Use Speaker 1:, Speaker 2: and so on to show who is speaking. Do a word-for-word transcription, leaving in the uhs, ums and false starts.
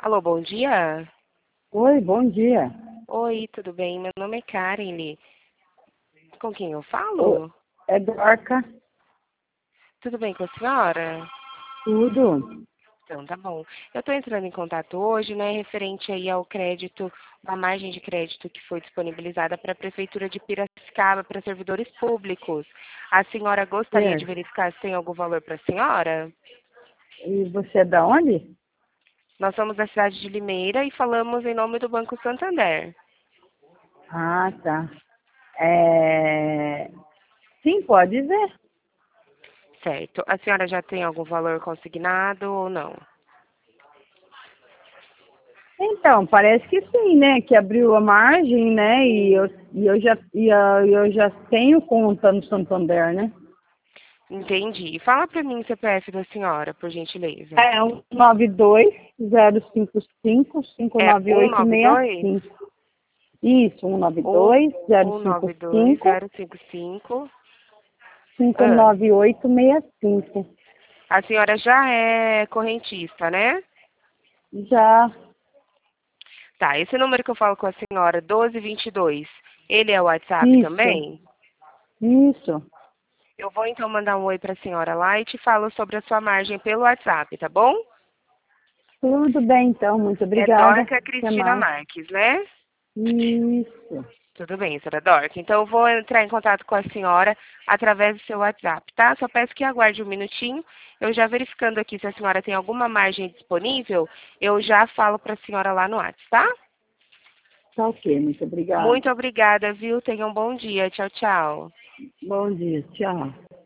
Speaker 1: Alô, bom dia.
Speaker 2: Oi, bom dia.
Speaker 1: Oi, tudo bem? Meu nome é Karen. Com quem eu
Speaker 2: Ô,
Speaker 1: falo?
Speaker 2: é Dorca,
Speaker 1: Tudo bem com a senhora?
Speaker 2: tudo.
Speaker 1: Então, tá bom. Eu estou entrando em contato hoje, né, referente aí ao crédito, a margem de crédito que foi disponibilizada para a Prefeitura de Piracicaba para servidores públicos. A senhora gostaria de
Speaker 2: Certo.
Speaker 1: verificar se tem algum valor para a senhora?
Speaker 2: E você é da onde?
Speaker 1: Nós somos da cidade de Limeira e falamos em nome do Banco Santander.
Speaker 2: Ah, tá. É... Sim, pode ver.
Speaker 1: Certo. A senhora já tem algum valor consignado ou não?
Speaker 2: Então, parece que sim, né? Que abriu a margem, né? E eu, e eu, já, e eu, eu já tenho conta no Santander, né?
Speaker 1: Entendi. Fala para mim o C P F da senhora, por gentileza.
Speaker 2: É um nove dois zero cinco cinco cinco
Speaker 1: É
Speaker 2: nove
Speaker 1: um
Speaker 2: oito
Speaker 1: nove
Speaker 2: seis
Speaker 1: dois
Speaker 2: cinco. Isso, um nove
Speaker 1: um
Speaker 2: dois zero
Speaker 1: um
Speaker 2: cinco
Speaker 1: nove dois
Speaker 2: cinco
Speaker 1: zero cinco cinco.
Speaker 2: cinco
Speaker 1: Ah,
Speaker 2: nove oito seis cinco.
Speaker 1: a senhora já é correntista, né?
Speaker 2: Já.
Speaker 1: Tá, esse número que eu falo com a senhora, doze vinte e dois, ele é o WhatsApp
Speaker 2: Isso,
Speaker 1: também?
Speaker 2: isso.
Speaker 1: Eu vou então mandar um oi para a senhora lá e te falo sobre a sua margem pelo WhatsApp, tá bom?
Speaker 2: Tudo bem, então. Muito
Speaker 1: É
Speaker 2: obrigada.
Speaker 1: Dorca
Speaker 2: Até
Speaker 1: Cristina
Speaker 2: mais.
Speaker 1: Marques, né?
Speaker 2: Isso.
Speaker 1: Tudo bem, senhora Dorca. Então, eu vou entrar em contato com a senhora através do seu WhatsApp, tá? Só peço que aguarde um minutinho. Eu já verificando aqui se a senhora tem alguma margem disponível, eu já falo para a senhora lá no WhatsApp, tá?
Speaker 2: Tá ok. Muito obrigada.
Speaker 1: Muito obrigada, viu? Tenha um bom dia. Tchau, tchau.
Speaker 2: Bom dia. Tchau.